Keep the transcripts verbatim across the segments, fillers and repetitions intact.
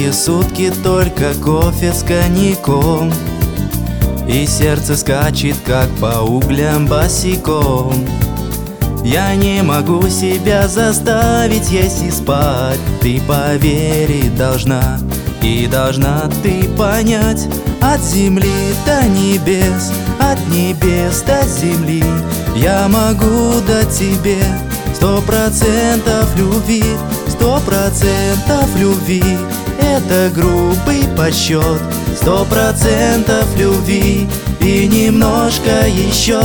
Круглые сутки только кофе с коньяком, и сердце скачет, как по углям босиком. Я не могу себя заставить есть и спать. Ты поверить должна, и должна ты понять. От земли до небес, от небес до земли я могу дать тебе сто процентов любви, сто процентов любви. Это грубый подсчет. Сто процентов любви и немножко еще.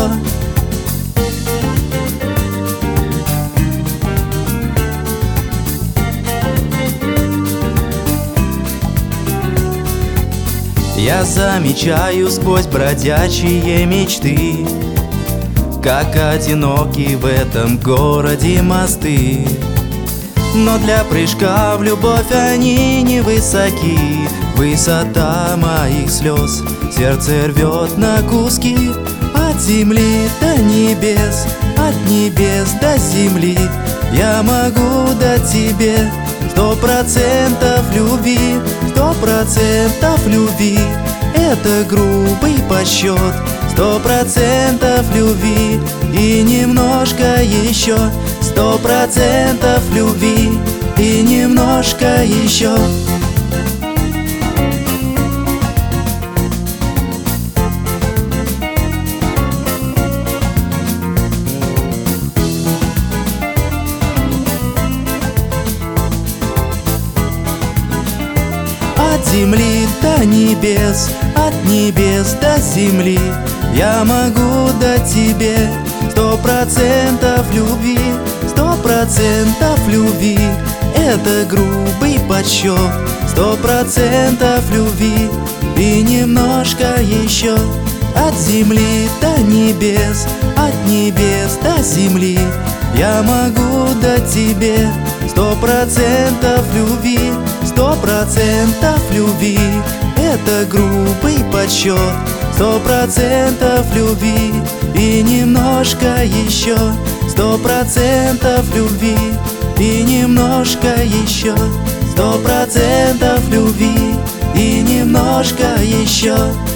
Я замечаю сквозь бродячие мечты, как одиноки в этом городе мосты. Но для прыжка в любовь они невысоки. Высота моих слез сердце рвет на куски. От земли до небес, от небес до земли я могу дать тебе сто процентов любви, сто процентов любви. Это грубый подсчет. Сто процентов любви и немножко еще. Сто процентов любви и немножко еще. От земли до небес, от небес до земли я могу дать тебе сто процентов любви, сто процентов любви. Это грубый подсчет. Сто процентов любви и немножко еще. От земли до небес, от небес до земли я могу дать тебе сто процентов любви, сто процентов любви. Это грубый подсчет. Сто процентов любви и немножко еще. Сто процентов любви и немножко еще. Сто процентов любви и немножко еще.